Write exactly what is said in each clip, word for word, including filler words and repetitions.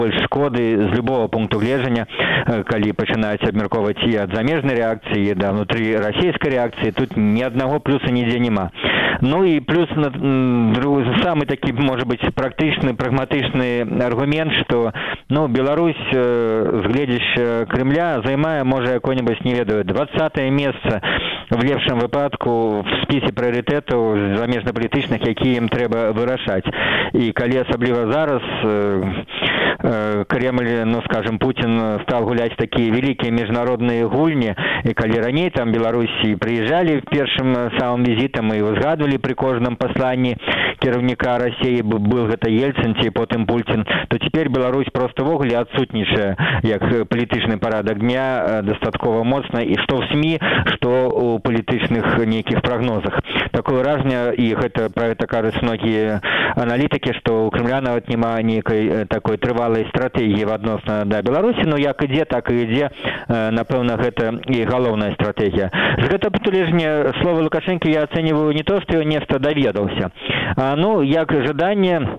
больш шкоды з любого пункту гледжання, калі пачынаюць абмяркоўваць і ад замежнай рэакцыі да внутры расійскай рэакцыі, тут ні аднаго плюса нідзе няма. Ну і плюс самы такі, можа быць, практычны, прагматычны аргумент, што ну, Беларусь з гледзяща Крымля займае, можа, якое-нибудь, не ведаю, двадцатае месца в лепшым выпадку в спісе прыярытэтаў замежна-палітычных, якія ім трэба вырашаць. І калі асабліва зараз Кремль, ну, скажем, Путин стал гулять такие великие международные гульни, и коли ранее там Беларуси приезжали першим самым визитом и узгадывали при каждом послании кіраўніка России, был это Ельцин, ці потым Путин, то теперь Беларусь просто в огле отсутнейшая, як політычный парадок дня, достатково моцно, и что в СМИ, что у політычных неких прогнозах. Такое выражение, и это, про это кажут многие аналитики, что у Кремля нават нема некой такой трывалай стратегії адносна да Беларусі, ну як ідзе, так і ідзе, напэўна, гэта і галоўная стратегія. З гэтага патулежня слова Лукашенко я ацэньваю не то, што ён нешта даведаўся, а ну як жаданне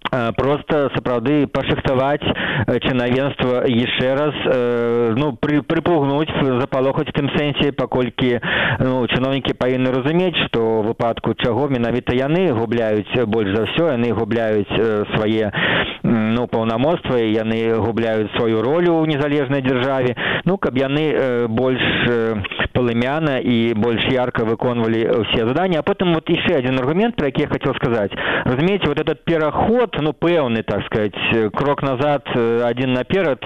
просто сапраўды пашыхтаваць чынавенства яшчэ раз, ну, пры, прыпугнуць, запалохаць в тым сэнсе, паколькі ну, чыноўнікі павінны разумець, што ў выпадку чаго менавіта яны губляюць больш за ўсё, яны губляюць свае ну, паўнамоцтва, яны губляюць сваю ролю ў незалежнай дзяржаве, ну, каб яны больш полымяна і больш ярко выконвалі ўсе задания. А потым вот яшчэ один аргумент, про які я хотел сказать. Разумеете, вот этот пераход, ну, пэўны, так сказать, крок назад, один наперад,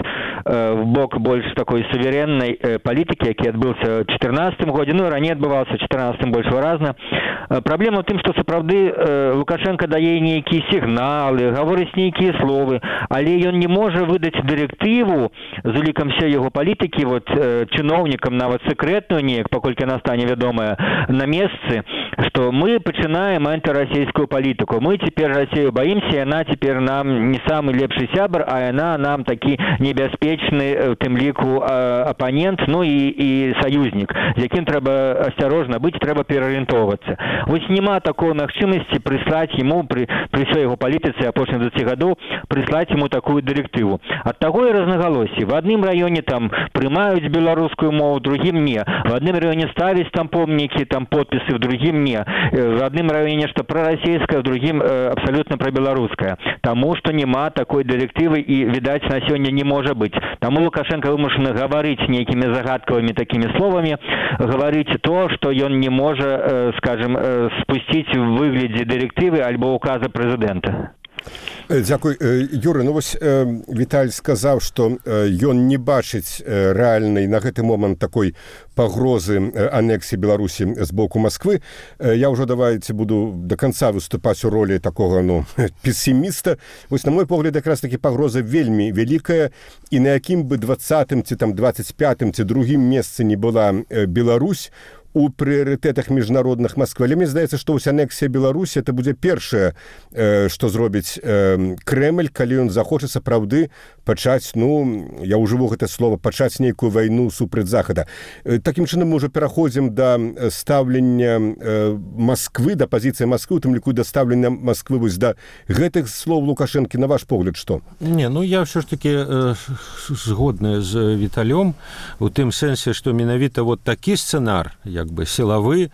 в бок больш такой суверенной палітыкі, які адбыўся ў чатырнаццатым годзе, ну, раней адбываўся ў чатырнаццатым больш выразна. Праблема ў тым, што сапраўды Лукашенко дае нейкія сігналы, гаворыць нейкія словы, але ён не можа выдаць дырэктыву з улікам всей яго палітыкі, вот, чыноўнікам, нават секретную неяк, паколькі она стане вядомая на месцы, што мы пачынаем антырасійскую палітыку. Мы цяпер Расію баімся, яна цяпер нам не самы лепшы сябар, а яна нам такі небяспечны, у тым ліку, апанент, ну і, і саюзнік, з якім трэба асцярожна быць, трэба пераарыентоўвацца. Вось няма такой магчымасці прыслаць яму пры, пры сваёй яго палітыцы апошніх дваццаці гадоў прыслаць яму такую дырэктыву. Ад таго і разнагалоссі. В адным раёне там прымаюць беларускую мову, другім не. В адным раёне ставяць там помнікі, там подпісы, в другім не. В адным раёне нешта прарасійскае, в другім абсалютна прабеларускае. Таму што няма такой дырэктывы і, відаць, на сёння не можа быць. Таму Лукашенко вымушаны гаварыць нейкімі загадкавымі такімі словамі, гаварыць то, што ён не можа, скажем, спусціць у выглядзе дырэктывы альбо указа прэзідэнта. Дзякуй. Юры, ну вось Віталь сказаў, што ён не бачыць рэальнай на гэты момант такой пагрозы анексіі Беларусі з боку Масквы. Я ўжо, давайце, буду до конца выступаць у ролі такога, ну, пессіміста. Вось, на мой погляд, якраз такі пагроза вельмі вялікая, і на якім бы двадцатым ці там двадцать пятым ці другім месцы не была Беларусь, у прыярытэтах міжнародных Москвы. Але мне здаецца, што вось анексія Беларусі это будзе першае, што зробіць Кремль, калі ён захоча сапраўды пачаць, ну, я ўжыву гэта слова, пачаць нейкую вайну супраць Захада. Такім чынам мы ўжо пераходзім да стаўлення Москвы, да пазіцыі Москвы, у тым ліку да стаўлення Москвы вось да гэтых слоў Лукашэнкі. На ваш погляд, што? Не, ну я ўсё ж такі э, згодная з Віталём у тым сэнсе, што менавіта вот такі сцэнар, як бы сілавы,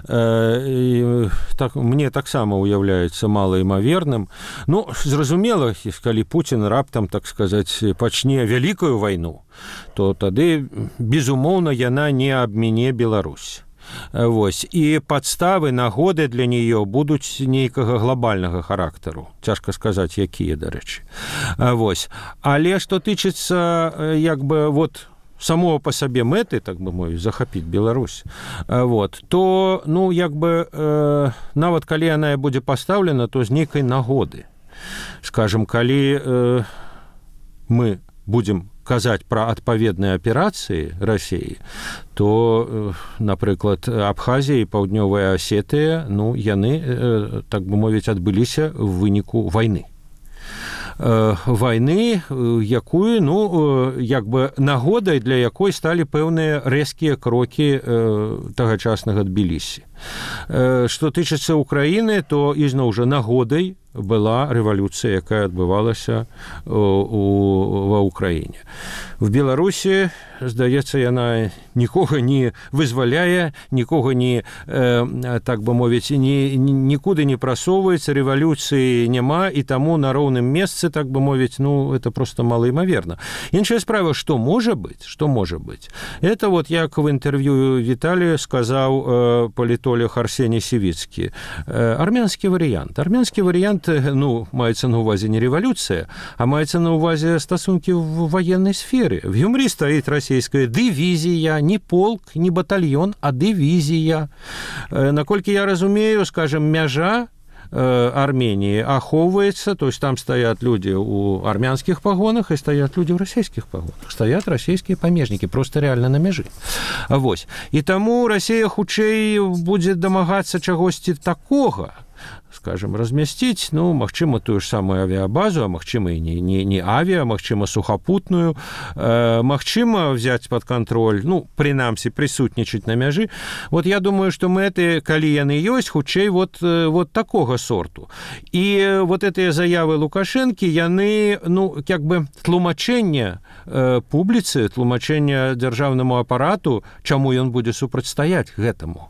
э, так, мне таксама уяўляецца малаімаверным. Ну, зразумела, калі Путін раптам, так сказаць, пачне вялікую вайну, то тады, безумоўна, яна не абміне Беларусь. Вось. І падставы, нагоды для нее будуць нейкага глобальнага характару. Цяжка сказаць, якія, дарэчы. Вось. Але што тычыцца, як бы, вот, самого по сабе мэты, так бы мовіць, захапіць Беларусь, вот, то, ну, як бы, э, нават калі яна будзе пастаўлена, то з нейкай нагоды. Скажем, калі э, мы будзем казаць пра адпаведныя аперацыі Расіі, то, э, напрыклад, Абхазія і Паўднёвая Асетыя, ну, яны, э, так бы мовіць, адбыліся ў выніку вайны. Вайны, якую, ну, як бы нагодай, для якой сталі пэўныя рэзкія крокі тагачаснага Тбілісі. Што тычыцца Украіны, то ізноў жа нагодай была рэвалюцыя, якая адбывалася ва ўкраіне. В Беларусі, здаецца, яна нікога не вызваляе, нікога не, э, так бы мовіць, ні, нікуды не прасоўваецца, рэвалюцыі няма, і таму на роўным месцы, так бы мовіць, ну, это просто малаімаверна. Іншая справа, што можа быць, што можа быць. Это вот як в інтэрв'ю Віталію сказаў э, палітолог Арсеній Сівіцкі. Э, армянскі варыянт. Армянскі варыянт, ну, маецца на ўвазе не рэвалюцыя, а маецца на ўвазе стасункі в военной сфере. В Гюмри стоит российская дивизия, не полк, не батальон, а дивизия. Наколькі я разумею, скажем, мяжа Армении ахоўваецца, то есть там стоят люди у армянских погонах и стоят люди в российских погонах. Стоят российские памежники, просто реально на мяжы. Вось. И таму Россия хутчэй будзе дамагацца чагосьці такога, скажем, размясціць, ну, магчыма, тую ж самую авіабазу, а магчыма, і не, не, не авіа, магчыма, сухапутную, э, магчыма, взять под контроль, ну, прынамсі, прысутнічаць на мяжы. Вот я думаю, што мэты, калі яны ёсць, хутчэй вот, вот такога сорту. І вот гэтыя заявы Лукашэнкі, яны, ну, як бы тлумачэнне э, публіцы, тлумачэнне дзяржаўнаму апарату, чаму ён будзе супрацьстаяць гэтаму.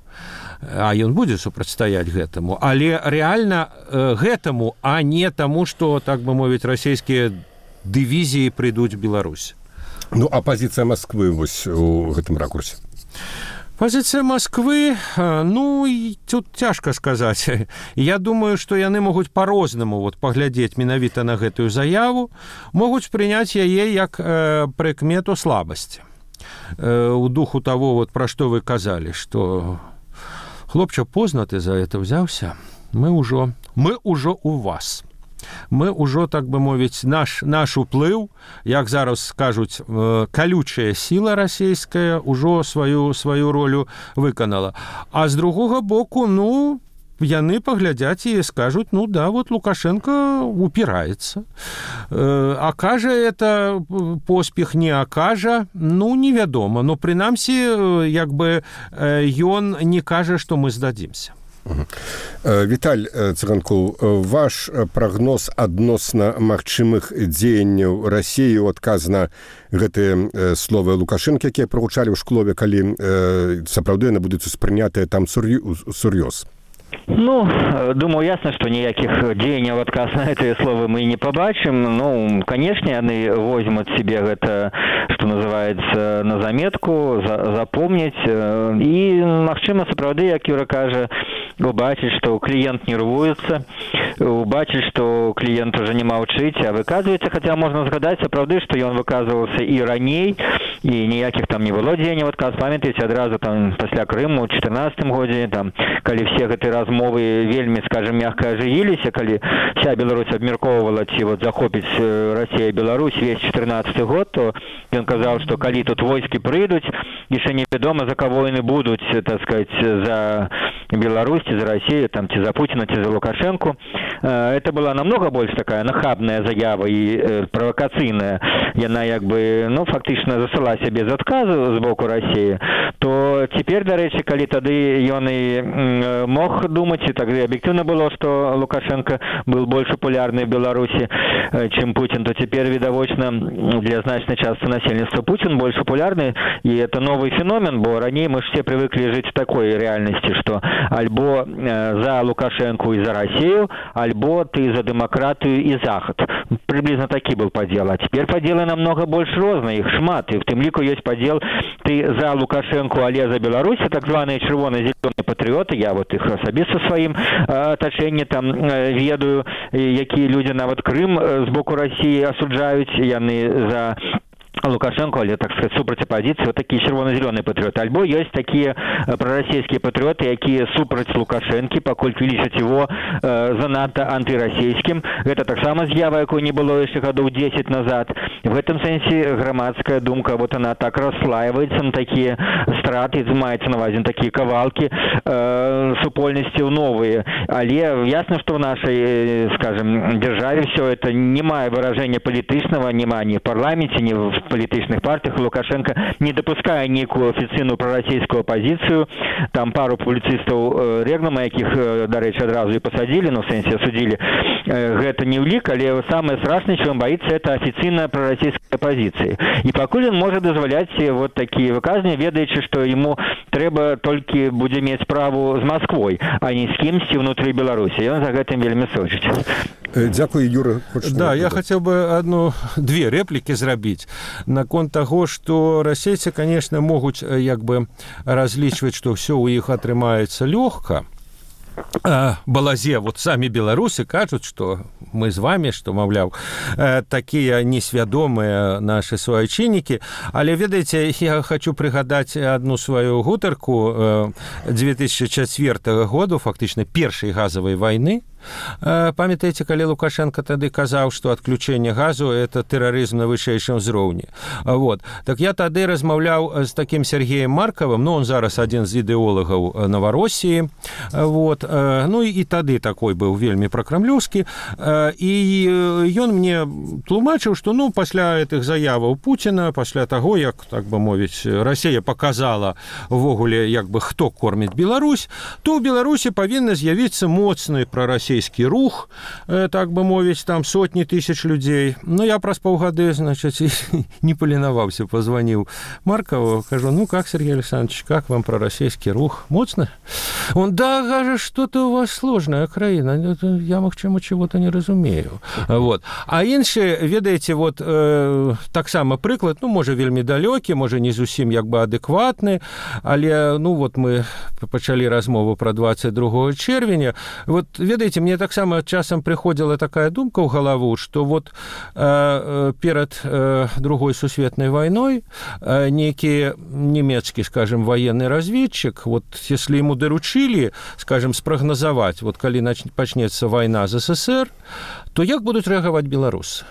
А ён будзе супрацьстаяць гэтаму, але рэальна э, гэтаму, а не таму, што, так бы мовіць, расійскія дывізіі прыйдуць в Беларусь. Ну, а пазіцыя Масквы вось у гэтым ракурсе? Пазіцыя Масквы, ну, тут цяжка сказаць. Я думаю, што яны могуць па-рознаму вот, паглядзець менавіта на гэтую заяву, могуць прыняць яе як э, прыкмету слабасці. Э, у духу таго, вот, пра што вы казалі, што хлопча, позна ты за это взяўся, мы ўжо, мы ўжо у вас. Мы ўжо, так бы мовіць, наш, наш уплыў, як зараз скажуць, калючая сіла расійская ўжо сваю, сваю ролю выканала. А з другога боку, ну, яны паглядзяць і скажуць, ну да, вот Лукашенко упіраецца. А кажа это поспех, не акажа, ну, невядома. Но прынамсі, як бы, ён не кажа, што мы здадзімся. Віталь Цыганкоў, ваш прагноз адносна магчымых дзеянняў Расіі ў адказ на гэтыя словы Лукашэнкі, якія прагучалі ў шклове, калі сапраўды яны будуць успрынятыя там сур'ёз? Ну, думаю, ясно, что никаких деяний в отказ на эти слова мы не побачим. Ну, конечно, они возьмут себе это, что называется, на заметку, за, запомнить. И, магчыма, сапраўды, як Юра кажа, убачить, что клиент нервуется, убачить, что клиент уже не маўчыць, а выказывается, хотя можно згадать, сапраўды, что он выказывался и раней, и никаких там не было деяний в отказ. Памятаете, одразу там после Крыму в четырнадцатым годзе, там, коли все эти размовы вельмі, скажем, мягко оживились, коли вся Беларусь обмерковывала, ці вот захопить Россия и Беларусь весь четырнадцатый год, то он сказал, что коли тут войски прыйдуць, еще неведомо, за кого они будут, так сказать, за Беларусь, за Россию, там, ці за Путина, ці за Лукашенко. Это была намного больше такая нахабная заява и провокацыйная. Яна, як бы, ну, фактично засыла себе з адказу з боку России, то теперь, до речі, коли тады ён и мог думать, и тогда объективно было, что Лукашенко был больше популярный в Беларуси, чем Путин, то теперь, видовочно, для значной части населения Путин больше популярный, и это новый феномен, бо ранее мы все привыкли жить в такой реальности, что альбо за Лукашенко и за Россию, альбо ты за демократию и Захад. Приблизно таки был подел. А теперь поделы намного больше разные, их шмат. И в тем лику есть подел, ты за Лукашенко, але за Беларусь, так званые червоно-зеленые патриоты, я вот их особисто своим оточением там ведаю, якія люди нават Крым с боку России осуждают, яны за Лукашенко, але, так сказать, супраць апозіцыі, вот такие червоно-зеленые патриоты. Альбо есть такие пророссийские патриоты, якія супраць Лукашенки, поколькі лічаць его э, занадто антирасійским. Это так само з'ява, якой не было еще годов десять назад. В этом sensie громадская думка, вот она так расслаивается на такие страты, маецца на увазе на такие кавалки э, супольности новые. Але ясно, что в нашей, скажем, державе все это не мае выражения политичного, нема ни в парламенте, ни в палітычных партыях Лукашенко не дапускае нейкую афіцыйную прарасійскую пазіцыю. Там пару публіцыстаў Регнама, якіх, дарэчы, адразу і пасадзілі, ну, в сэнсе судзілі, гэта не ўлік, але самае страшнае, чым баіцца, это афіцыйная прарасійская пазіцыя. І пакуль ён можа дазваляць вот такія выказванні, ведаючы, што яму трэба толькі будзе мець справу з Масквой, а не з кімсьці внутры Беларусі. Ён за гэтым вельмі сочыць. Дякую, Юра. Да, я хотел бы одну, две реплики зрабіць наконт таго, што расейцы, конечно, могуць як бы разлічваць, што ўсё ў іх атрымаецца лёгка. Балазе, вот самі беларусы кажуць, што мы з вами, што, маўляў, такія несвядомыя нашы суайчыннікі, але, ведаеце, я хочу прыгадаць адну сваю гутарку две тысячи четвёртого году, фактычна першай газавай вайны. Памятаеце, калі Лукашенко тады казаў, што адключэнне газу – это тэрарызм на вышэйшым узроўні. Вот. Так я тады размаўляў з такім Сергеем Марковым, ну, он зараз адзін з ідэолагаў Новороссіі, вот. Ну, і тады такой быў вельмі пракрамлёўскі, і ён мне тлумачыў, што, ну, пасля гэтых заяваў Пуціна, пасля таго, як, так бы мовіць, Расія паказала увогуле, як бы, хто корміць Беларусь, то ў Беларусі павінна з'явіцца моцны прарасійскі рух, так бы мовіць, там сотні тысяч людей. Ну, я праз паўгады, значит, не полиновался, позвонил Маркову, кажу, ну, как, Сергей Александрович, как вам пророссийский рух? Моцно? Он, да, гаже, что-то у вас сложная краіна, я, магчыма, чего-то не разумею. Вот. А іншыя, ведаеце, вот, э, таксама прыклад, ну, можа, вельмі далёкі, можа, не зусім, як бы, адэкватны, але, ну, вот мы пачалі размову про двадцать другого чэрвеня. Вот, ведаеце, мне таксама часам прыходзіла такая думка ў галаву, што вот э, перад э, другой сусветнай вайной э, нейкі нямецкі, скажем, военный разведчик, вот если ему доручили, скажем, спрагназаваць, вот калі пачнецца вайна з СССР, то як будуць рэагаваць беларусы?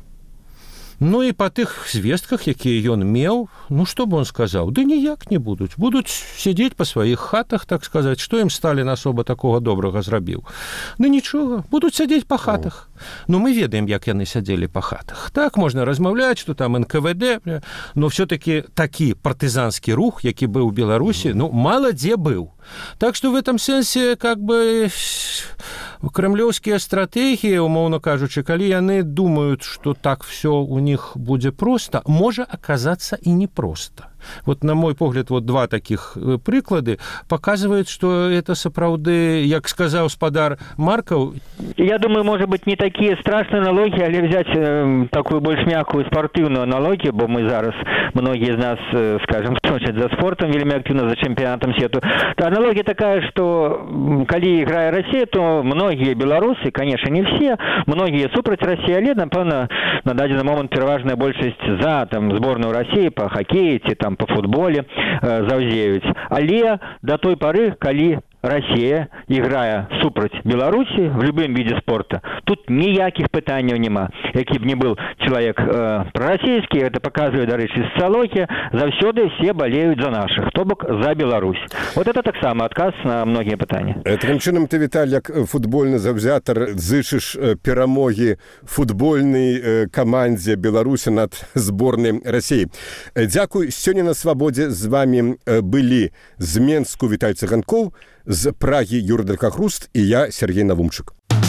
Ну і па тых звестках, якія ён меў, ну што бы он сказаў? Да ніяк не будуць. Будуць сядзець па сваіх хатах, так сказаць, што ім Сталін асоба такога добрага зрабіў. Ну нічога, будуць сядзець па хатах. Ну мы ведаем, як яны сядзелі па хатах. Так, можна размаўляць, што там эн ка вэ дэ, но все-таки такі партызанскі рух, які быў у Беларусі, ну мала дзе быў. Так что в этом сенсе, как бы, кремлевские стратегии, умовно кажучи, калі яны думают, что так все у них будет просто, может оказаться и непросто. Вот, на мой погляд, вот два таких прыклады показывают, что это сапраўды, як сказал спадар Марков. Я думаю, может быть, не такие страшные аналогии, але взять э, такую больше мягкую спортивную аналогию, бо мы зараз, многие из нас, э, скажем, сочат за спортом, вельми активно за чемпионатом свету. Та аналогия такая, что калі играет Россия, то многие белорусы, конечно, не все, многие супраць России, але, напевно, на дадзены момент пераважная большасць за там, сборную России по хоккею, ці там по футболе э, заўзеюць. Але до той поры, калі Россия, играя супраць Беларуси в любым виде спорта, тут ніякіх пытанняў няма. Які б не был человек э, проросійскі, это показывает, дарэчы, социология, заўсёды все болеют за наших, то бок за Беларусь. Вот это так само отказ на многие пытанні. Таким чынам ты, Віталь, як футбольны заўзятар, зычыш перамогі футбольнай камандзе Беларусі над зборнай России. Дзякуй. Сёння на Свабодзе з вами былі з Менску Віталь Цыганкоў, з Прагі Юра Далькахруст і я, Сергей Навумчык.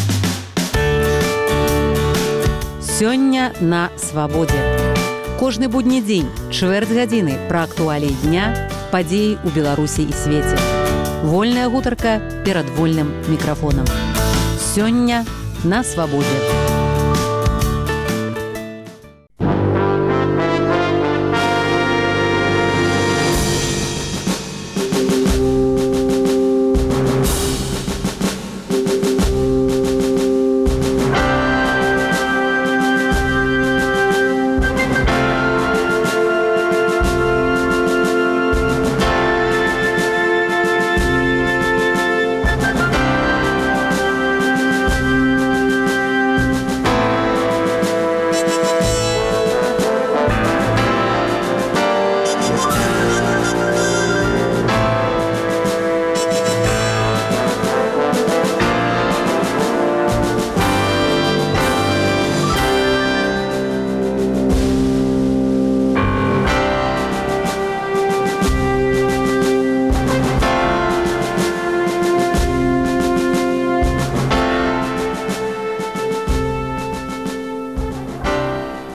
Сёння на Свабодзе. Кожны будні дзень, чвэрць гадзіны пра актуаліі дня, падзеі ў Беларусі і свеце. Вольная гутарка перад вольным мікрафонам. Сёння на Свабодзе.